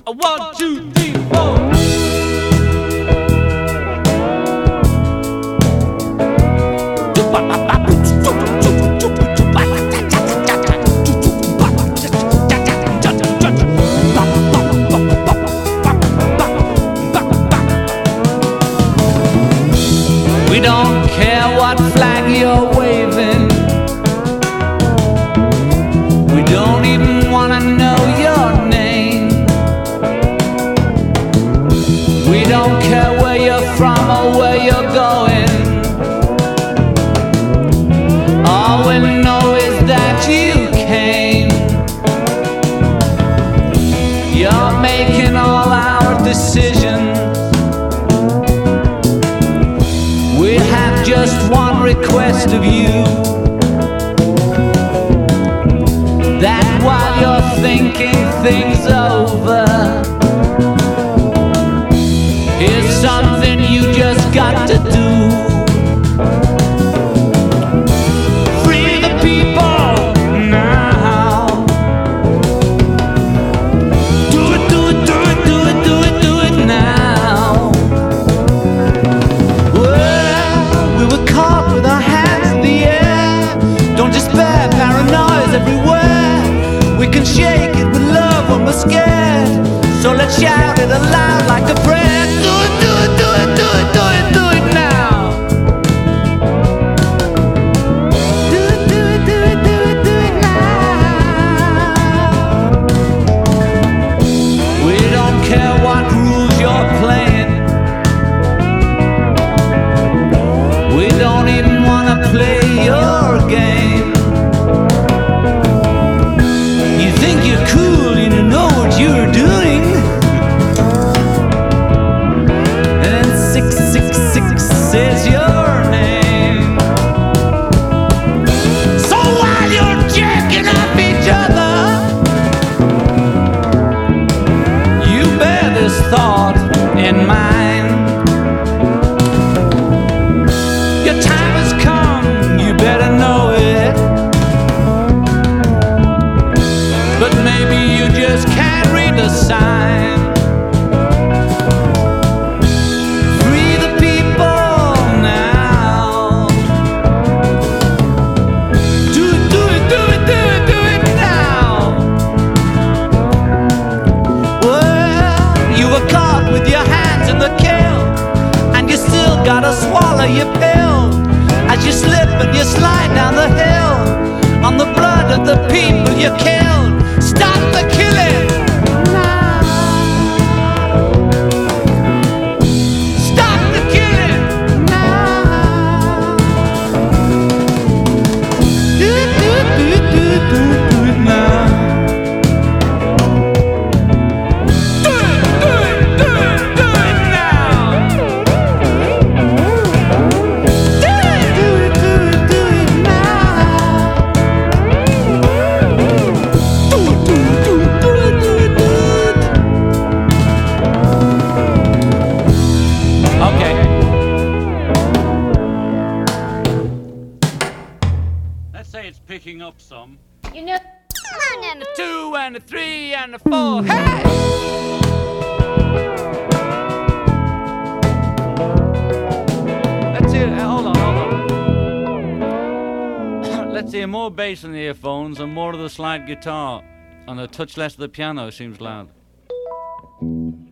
1, 2, 3, 4. We don't care what flag you're waving. We don't even wanna know your name. We don't care where you're from or where you're going. All we know is that you came. You're making all our decisions. We have just one request of you, that while you're thinking things over, here's something you just got to do. Free the people now. Do it, do it, do it, do it, do it, do it now. We were caught with our hands in the air. Don't despair, paranoia's everywhere. We can shake it with love when we're scared. So let's shout it aloud like a prayer. Do it, do it, do it, do it, do it, do it now. Do it, do it, do it, do it, do it now. We don't care what rules you're playing. We don't even wanna play your game. You think you're cool, you don't know what you're doing. And 666 says your name. So while you're jacking up each other, you bear this thought in mind. Your time has come, you better know it. But maybe you just can't read the sign. Free the people now. Do it, do it, do it, do it, do it now. Well, you were caught with your hands in the kill, and you still gotta swallow your pill as you slip and you slide down the hill on the blood of the people you killed. Stop the killing now. Stop the killing now. Do it, do it, do it, do it, do it, do it now. Do it, do it, do it, do it now. Do it, do it, do it, do it now. Do it, do it, do it, do it, do it, do it. Okay. Let's say it's picking up some. You know, 1 and a 2 and a 3 and a 4. Hey! Let's hear. Hold on, hold on. Let's hear more bass in the earphones and more of the slide guitar, and a touch less of the piano seems loud.